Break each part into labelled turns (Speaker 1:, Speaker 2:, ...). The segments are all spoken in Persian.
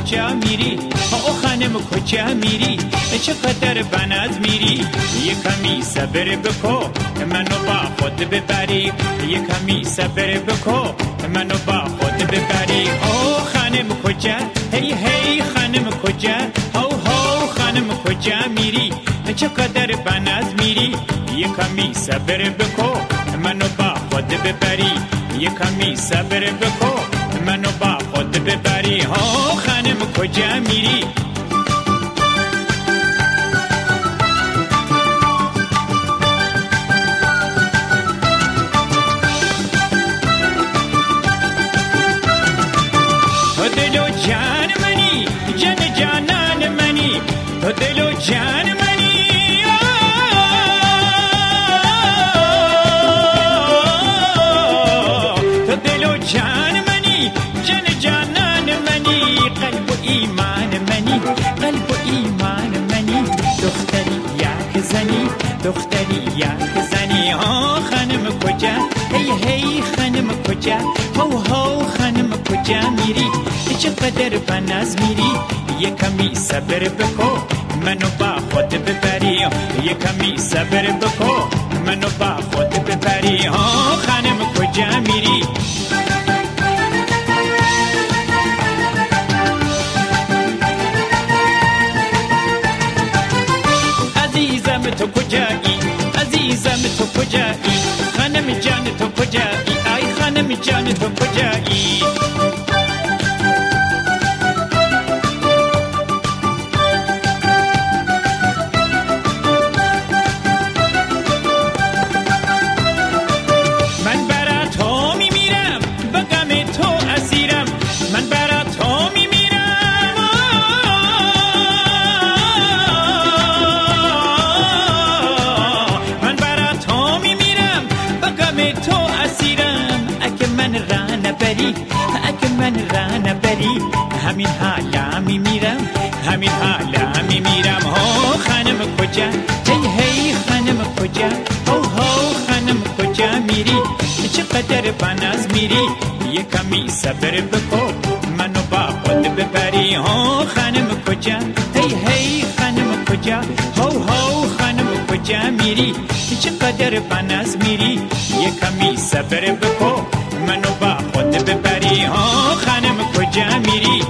Speaker 1: کجا میری او خانم کجا میری چقدر بناز میری یه کمی صبر بکو منو با خود ببری یه کمی صبر بکو منو با خود ببری او خانم کجا هی هی خانم کجا هو هو خانم کجا میری چقدر بناز میری یه کمی صبر بکو منو با خود ببری یه کمی صبر بکو منو با خود ببری ها خانم کجا میری تو دل و جان منی جان جانان منی تو دل و جان منی تو دل و جان منی جان جانان منی قلب و ایمان منی قلب و ایمان منی دختری یک زنی دختری یک زنی ها خانم کجا هی هی خانم کجا هو هو خانم کجا میری چقدر بناز میری یه کمی صبر بکو منو با خود ببری یه کمی صبر بکو منو با خود ببری ها خانم کجا میری عزیزم تو کجایی عزیزم تو کجایی خانم جان تو کجایی ای خانم جان تو کجایی اگه من رانه بری همین حالا میمیرم همین حالا میمیرم ها خانم کجا هی هی خانم کجا هو هو خانم کجا میری چقدر بناز میری یه کمی صبر بکو منو با خود ببری ها خانم کجا هی هی خانم کجا هو هو خانم کجا میری چقدر بناز میری یه کمی صبر بکو منو با خود ببری ها خانم کجا میری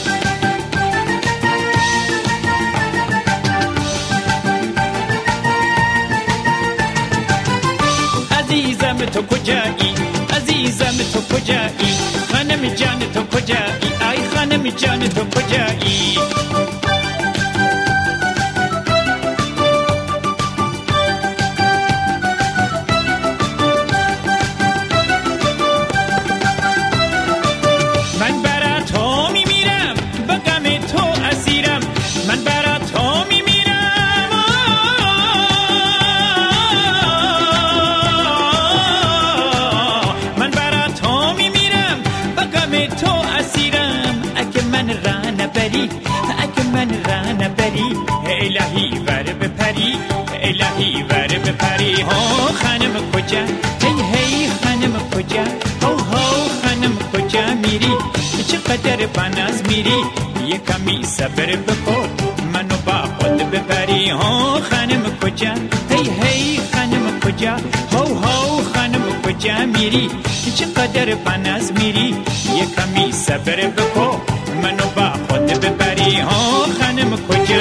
Speaker 1: عزیزم تو کجایی عزیزم تو کجایی خانم جان تو کجایی ای خانم جان تو کجایی اگه من رانه بری الهی ور بپری الهی ور بپری ها خانم کجا هی هی خانم کجا هو هو خانم کجا میری چقدر بناز میری یه کمی صبر بکو منو با خود ببری ها خانم کجا هی هی خانم کجا هو هو خانم کجا میری چقدر بناز میری یه کمی صبر بکو منو با خود ببری ها خانم کجا